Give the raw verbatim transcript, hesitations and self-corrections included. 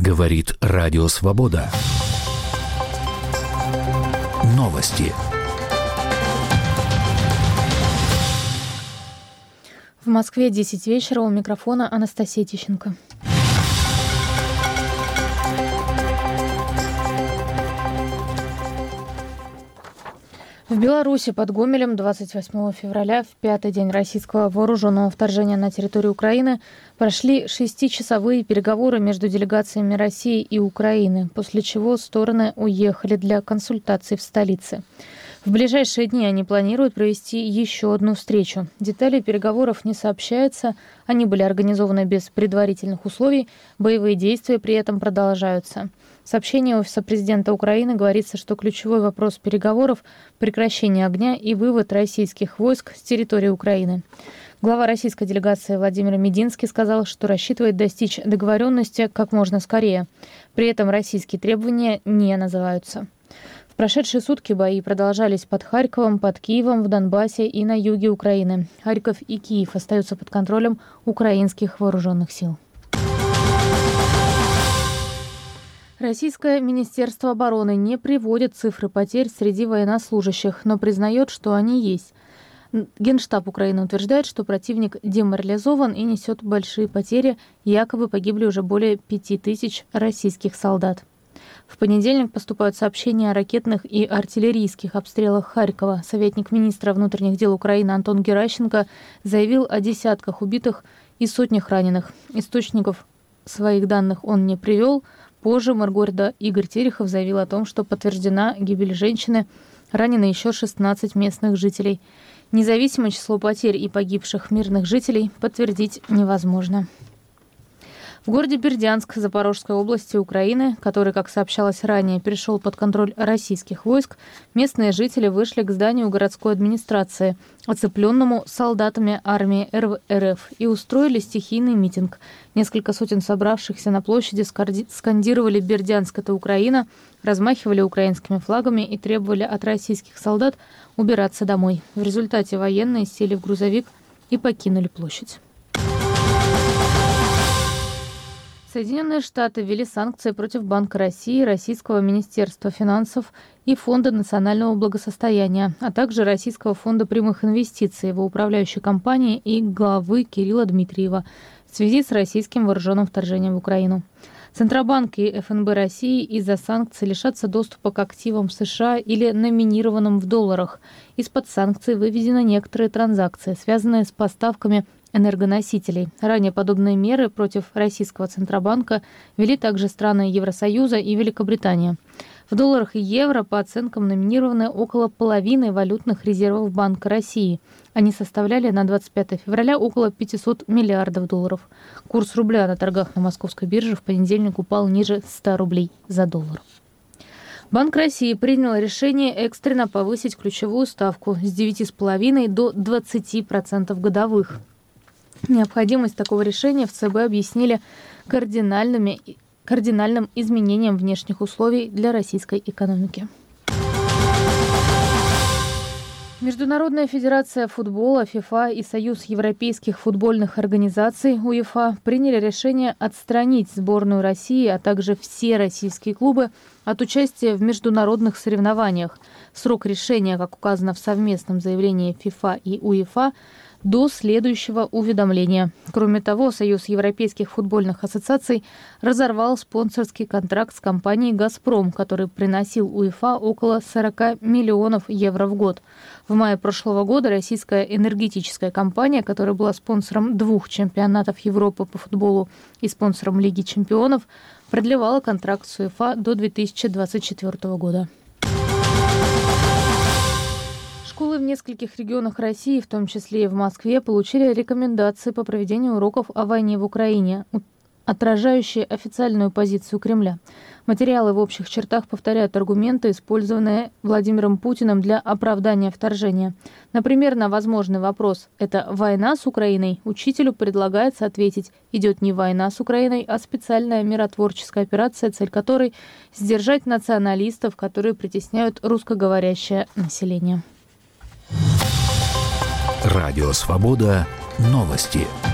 Говорит Радио Свобода. Новости. В Москве десять вечера, у микрофона Анастасия Тищенко. В Беларуси под Гомелем двадцать восьмого февраля, в пятый день российского вооруженного вторжения на территорию Украины, прошли шестичасовые переговоры между делегациями России и Украины, после чего стороны уехали для консультаций в столице. В ближайшие дни они планируют провести еще одну встречу. Детали переговоров не сообщаются, они были организованы без предварительных условий, боевые действия при этом продолжаются. В сообщении Офиса президента Украины говорится, что ключевой вопрос переговоров – прекращение огня и вывод российских войск с территории Украины. Глава российской делегации Владимир Мединский сказал, что рассчитывает достичь договоренности как можно скорее. При этом российские требования не называются. В прошедшие сутки бои продолжались под Харьковом, под Киевом, в Донбассе и на юге Украины. Харьков и Киев остаются под контролем украинских вооруженных сил. Российское Министерство обороны не приводит цифры потерь среди военнослужащих, но признает, что они есть. Генштаб Украины утверждает, что противник деморализован и несет большие потери, якобы погибли уже более пяти тысяч российских солдат. В понедельник поступают сообщения о ракетных и артиллерийских обстрелах Харькова. Советник министра внутренних дел Украины Антон Геращенко заявил о десятках убитых и сотнях раненых. Источников своих данных он не привел. Позже мэр города Игорь Терехов заявил о том, что подтверждена гибель женщины, ранены еще шестнадцать местных жителей. Независимое число потерь и погибших мирных жителей подтвердить невозможно. В городе Бердянск Запорожской области Украины, который, как сообщалось ранее, перешел под контроль российских войск, местные жители вышли к зданию городской администрации, оцепленному солдатами армии РФ, и устроили стихийный митинг. Несколько сотен собравшихся на площади скандировали «Бердянск – это Украина», размахивали украинскими флагами и требовали от российских солдат убираться домой. В результате военные сели в грузовик и покинули площадь. Соединенные Штаты ввели санкции против Банка России, Российского Министерства финансов и Фонда национального благосостояния, а также Российского фонда прямых инвестиций, его управляющей компании и главы Кирилла Дмитриева в связи с российским вооруженным вторжением в Украину. Центробанк и эф эн бэ России из-за санкций лишатся доступа к активам США или номинированным в долларах. Из-под санкций выведены некоторые транзакции, связанные с поставками энергоносителей. Ранее подобные меры против российского Центробанка ввели также страны Евросоюза и Великобритания. В долларах и евро по оценкам номинированы около половины валютных резервов Банка России. Они составляли на двадцать пятое февраля около пятьсот миллиардов долларов. Курс рубля на торгах на московской бирже в понедельник упал ниже ста рублей за доллар. Банк России принял решение экстренно повысить ключевую ставку с девяти с половиной до двадцати процентов годовых. Необходимость такого решения в ЦБ объяснили кардинальными, кардинальным изменением внешних условий для российской экономики. Международная федерация футбола ФИФА и Союз европейских футбольных организаций УЕФА приняли решение отстранить сборную России, а также все российские клубы от участия в международных соревнованиях. Срок решения, как указано в совместном заявлении ФИФА и УЕФА, до следующего уведомления. Кроме того, Союз европейских футбольных ассоциаций разорвал спонсорский контракт с компанией «Газпром», который приносил УЕФА около сорока миллионов евро в год. В мае прошлого года российская энергетическая компания, которая была спонсором двух чемпионатов Европы по футболу и спонсором Лиги чемпионов, продлевала контракт с УЕФА до две тысячи двадцать четвёртого года. Школы в нескольких регионах России, в том числе и в Москве, получили рекомендации по проведению уроков о войне в Украине, отражающие официальную позицию Кремля. Материалы в общих чертах повторяют аргументы, использованные Владимиром Путиным для оправдания вторжения. Например, на возможный вопрос «это война с Украиной?» учителю предлагается ответить «идет не война с Украиной, а специальная миротворческая операция, цель которой – сдержать националистов, которые притесняют русскоговорящее население». Радио Свобода. Новости.